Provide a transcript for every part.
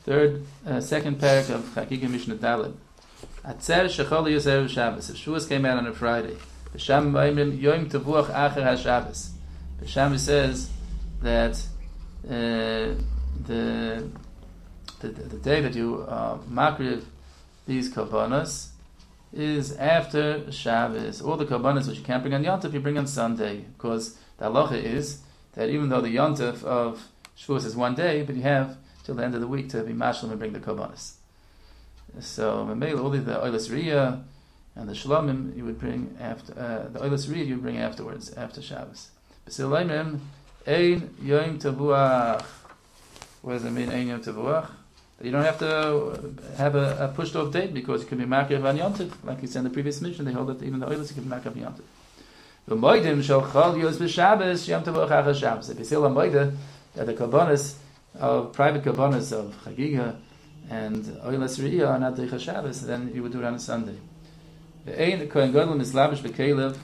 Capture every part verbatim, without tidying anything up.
third, uh, second parak of Chagiga Mishnah Daled. Atzer shechol yosev Shabbos. If Shavuos came out on a Friday, B'sham v'imrim yom tevuach acher ha-Shabbos. B'sham says that uh, the, the the day that you uh, makriv these karbanos is after Shabbos. All the karbanos which you can't bring on Yontif, you bring on Sunday, because the halacha is that even though the Yontif of Shavuos is one day, but you have till the end of the week to be mashlim and bring the karbanos. So, all the oilas riyah and the shalomim you would bring after uh, the oilas riyah you would bring afterwards after Shabbos. B'silayim ein yom tavuach. What does it mean? Ein yom tavuach. You don't have to have a, a pushed off date because you can be makriv on Yontif, like you said in the previous mission. They hold that even the oilas you can be makriv on Yontif. The moedim shall chol yos b'Shabbos yom tavuach achar Shabbos. If you say la moedah that the karbanos of private karbanos of chagiga and oilas riyah are not deicha Shabbos, then you would do it on a Sunday. The ein the kohen gadol mislavish b'kelev.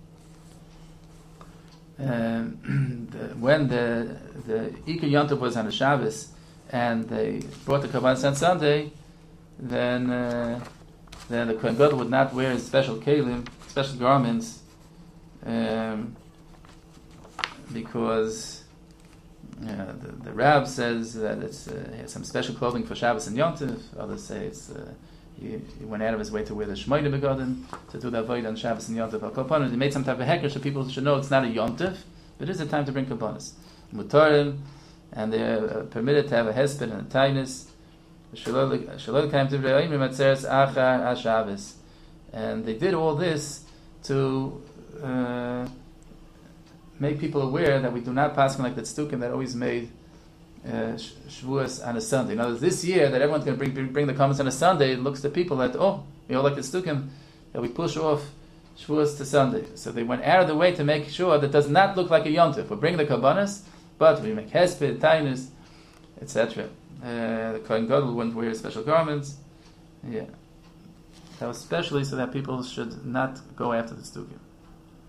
When the the Ikar Yontif was on a Shabbos and they brought the karbanos on Sunday, then uh, then the kohen gadol would not wear his special kelim, special garments, um, because. Yeah, the, the Rab says that it's uh, he has some special clothing for Shabbos and Yontif. Others say it's uh, he, he went out of his way to wear the Shmoyne Begodim to do the avoid on Shabbos and Yontif. Al Kolpanim, he made some type of hecker so people should know it's not a Yontif, but it is a time to bring Karbanos. Mutarim, and they're uh, permitted to have a hesped and a tainus. And they did all this to uh, make people aware that we do not pass like that stukim that always made uh, Shavuos on a Sunday. In other words, this year that everyone's going to bring, bring bring the comments on a Sunday, it looks to people that, oh, we all like the stukim, that we push off Shavuos to Sunday. So they went out of the way to make sure that it does not look like a Yontif. We bring the Karbanos, but we make Hesped, Tainus, et cetera. Uh, the Kohen Gadol wouldn't wear special garments. Yeah. That was especially so that people should not go after the stukim.